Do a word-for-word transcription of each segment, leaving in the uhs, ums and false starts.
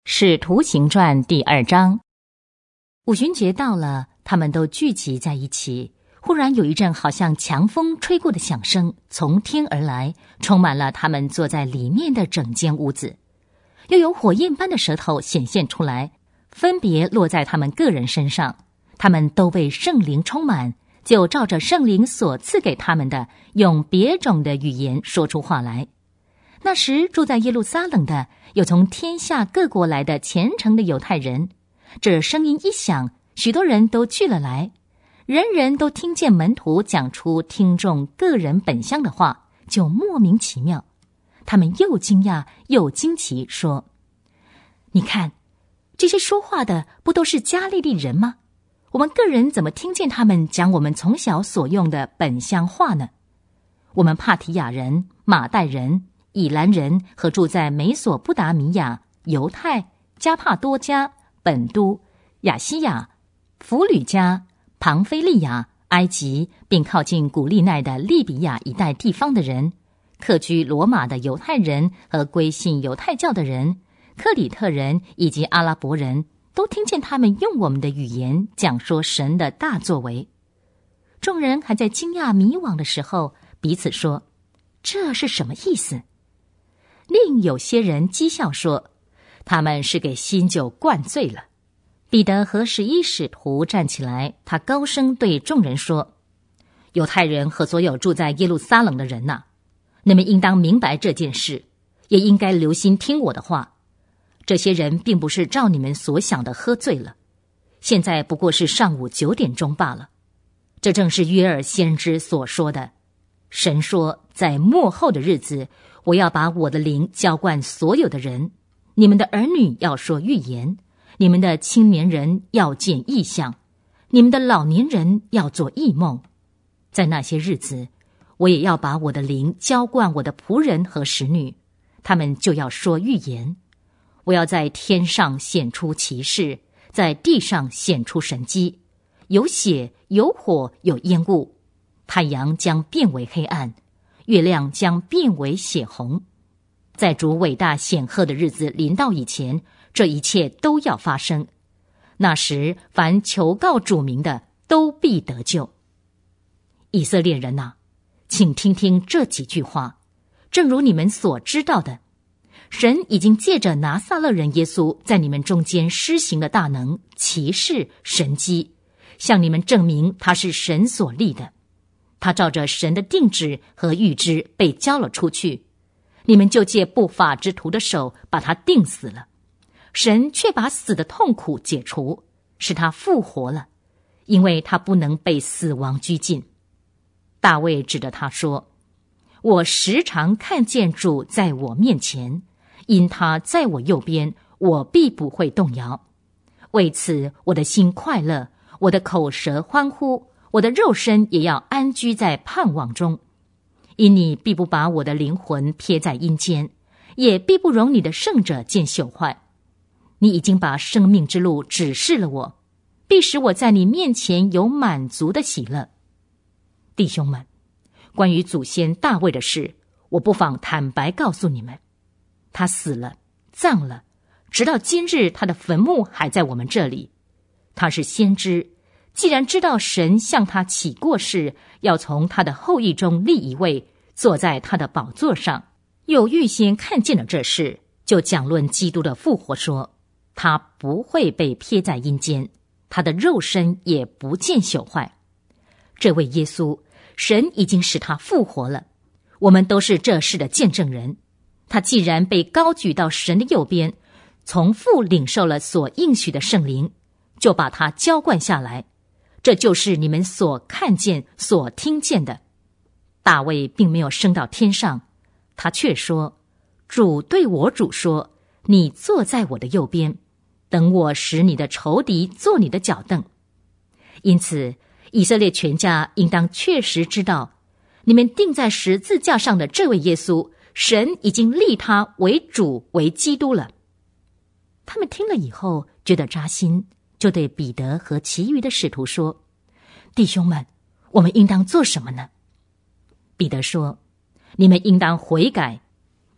使徒行传第二章。五旬节到了，他们都聚集在一起。忽然有一阵好像强风吹过的响声从天而来，充满了他们坐在里面的整间屋子。又有火焰般的舌头显现出来，分别落在他们个人身上。他们都被圣灵充满，就照着圣灵所赐给他们的，用别种的语言说出话来。那时住在耶路撒冷的有从天下各国来的虔诚的犹太人，这声音一响，许多人都聚了来，人人都听见门徒讲出听众个人本乡的话，就莫名其妙。他们又惊讶又惊奇，说：你看，这些说话的不都是加利利人吗？我们个人怎么听见他们讲我们从小所用的本乡话呢？我们帕提亚人、马代人、以兰人和住在美索不达米亚、犹太、加帕多家、本都、亚西亚、弗吕家、庞菲利亚、埃及，并靠近古利奈的利比亚一带地方的人，客居罗马的犹太人和归信犹太教的人，克里特人以及阿拉伯人，都听见他们用我们的语言讲说神的大作为。众人还在惊讶迷惘的时候，彼此说：这是什么意思？另有些人讥笑说：他们是给新酒灌醉了。彼得和十一使徒站起来，他高声对众人说：犹太人和所有住在耶路撒冷的人哪、啊，你们应当明白这件事，也应该留心听我的话。这些人并不是照你们所想的喝醉了，现在不过是上午九点钟罢了。这正是约珥先知所说的，神说，在末后的日子，我要把我的灵浇灌所有的人，你们的儿女要说预言，你们的青年人要见异象，你们的老年人要做异梦。在那些日子，我也要把我的灵浇灌我的仆人和使女，他们就要说预言。我要在天上显出奇事，在地上显出神迹，有血，有火，有烟雾，太阳将变为黑暗，月亮将变为血红。在主伟大显赫的日子临到以前，这一切都要发生。那时凡求告主名的都必得救。以色列人啊，请听听这几句话。正如你们所知道的，神已经借着拿撒勒人耶稣在你们中间施行了大能、奇事、神迹，向你们证明他是神所立的。他照着神的定旨和预知被交了出去，你们就借不法之徒的手把他钉死了。神却把死的痛苦解除，使他复活了，因为他不能被死亡拘禁。大卫指着他说：我时常看见主在我面前，因他在我右边，我必不会动摇。为此我的心快乐，我的口舌欢呼，我的肉身也要安居在盼望中。因你必不把我的灵魂撇在阴间，也必不容你的圣者见朽坏。你已经把生命之路指示了我，必使我在你面前有满足的喜乐。弟兄们，关于祖先大卫的事，我不妨坦白告诉你们。他死了，葬了，直到今日他的坟墓还在我们这里。他是先知，既然知道神向他起过誓，要从他的后裔中立一位坐在他的宝座上，又预先看见了这事，就讲论基督的复活，说他不会被撇在阴间，他的肉身也不见朽坏。这位耶稣，神已经使他复活了，我们都是这事的见证人。他既然被高举到神的右边，从父领受了所应许的圣灵，就把他浇灌下来。这就是你们所看见、所听见的。大卫并没有升到天上，他却说：主对我主说，你坐在我的右边，等我使你的仇敌做你的脚凳。因此以色列全家应当确实知道，你们钉在十字架上的这位耶稣，神已经立他为主为基督了。他们听了以后觉得扎心，就对彼得和其余的使徒说：弟兄们，我们应当做什么呢？彼得说：你们应当悔改，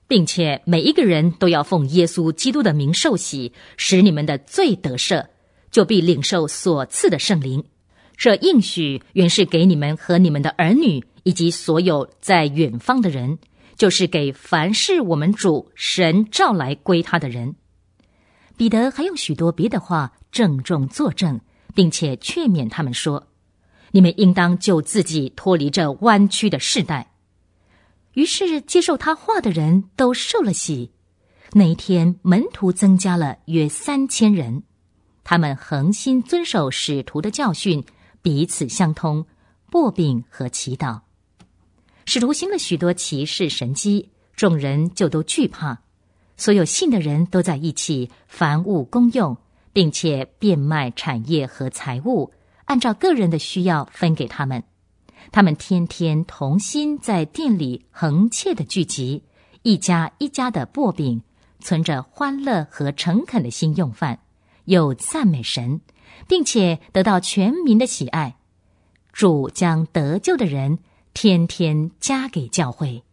并且每一个人都要奉耶稣基督的名受洗，使你们的罪得赦，就必领受所赐的圣灵。这应许原是给你们和你们的儿女，以及所有在远方的人，就是给凡是我们主神召来归他的人。彼得还用许多别的话郑重作证，并且劝勉他们说，你们应当救自己脱离这弯曲的世代。于是接受他话的人都受了洗。那一天门徒增加了约三千人，他们恒心遵守使徒的教训，彼此相通，擘饼和祈祷。使徒行了许多奇事神迹，众人就都惧怕。所有信的人都在一起，凡物公用，并且变卖产业和财物，按照个人的需要分给他们。他们天天同心在店里恒切的聚集，一家一家的擘饼，存着欢乐和诚恳的心用饭，又赞美神，并且得到全民的喜爱。主将得救的人天天加给教会。